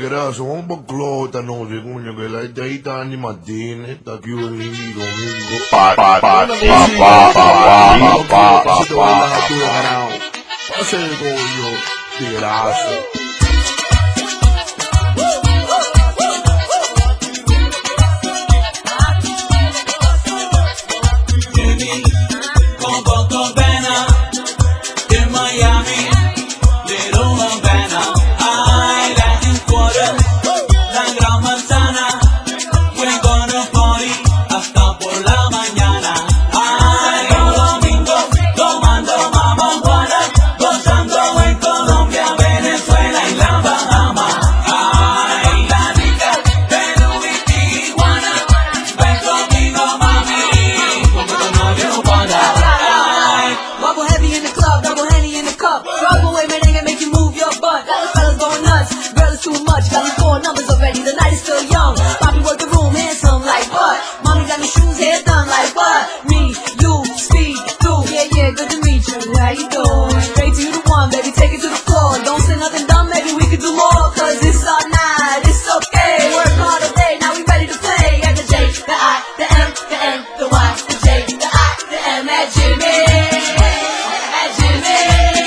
Grazie, un po' glota, no, secondo che la data anni mattine, da più in domingo. Passa il coglio, grazie. Too much, got me 4 numbers already, the night is still young. Bobby work the room, handsome like what? Mommy got me shoes, hair done like what? Me, you, speed through, yeah, good to meet you. How you doing? Straight to the one, baby, take it to the floor. Don't say nothing dumb, maybe we could do more. Cause it's our night, it's okay. Work hard all day, now we ready to play. At the J, the I, the M, the N, the Y, the J, the I, the M, at Jimmy. At Jimmy.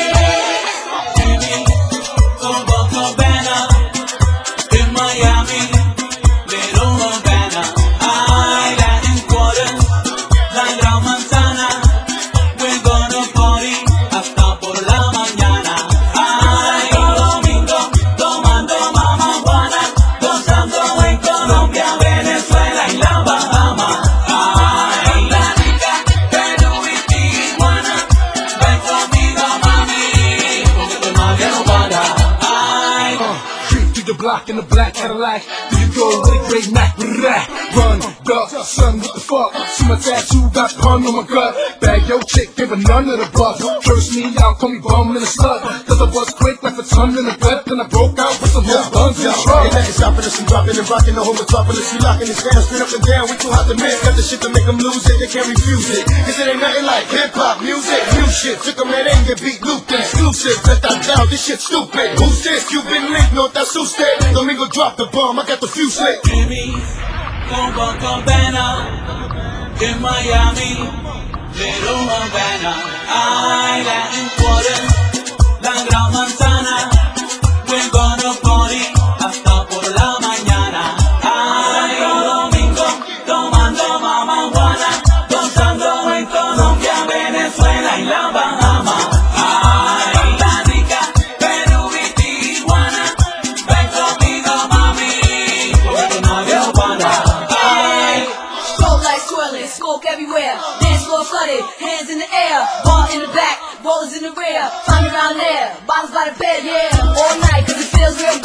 Block in the black Cadillac, do you go with a great Mac? Run, duck, son, what the fuck? See my tattoo, got pun on my gut. Bag your chick, give her none of the bucks. Curse me out, call me bum and a slut. Cause I was quick like a ton in the gut. Then I broke out with some more guns in the truck. Ain't nothing stopping us from dropping and rocking the whole metropolis. We locking this down, spin up and down. We too hot to miss. Got the shit to make them lose it, they can't refuse it. Cause it ain't nothing like hip-hop music. New shit, took them that ain't get beat, looped and exclusive. Let that down, this shit stupid. Who's this? Cuban link, no, that's usted. Domingo drop the bomb, I got the fuse lit. Jimmy, con Copacabana, in Miami, Little Havana, I Latin Quarter, la Gran Manzana, we're gonna party hasta por la mañana. Ay, domingo, tomando mamajuana, gozando en Colombia, Venezuela y la Bahama. Ay, la rica, Perú y Tijuana, ven conmigo, mami, porque no había para. Ay. Strobe lights swirling, smoke everywhere. Dance floor flooded, hands in the air. Bar in the back, rollers in the rear. Find around there, bottles by the bed, yeah. All night, cause it feels real good.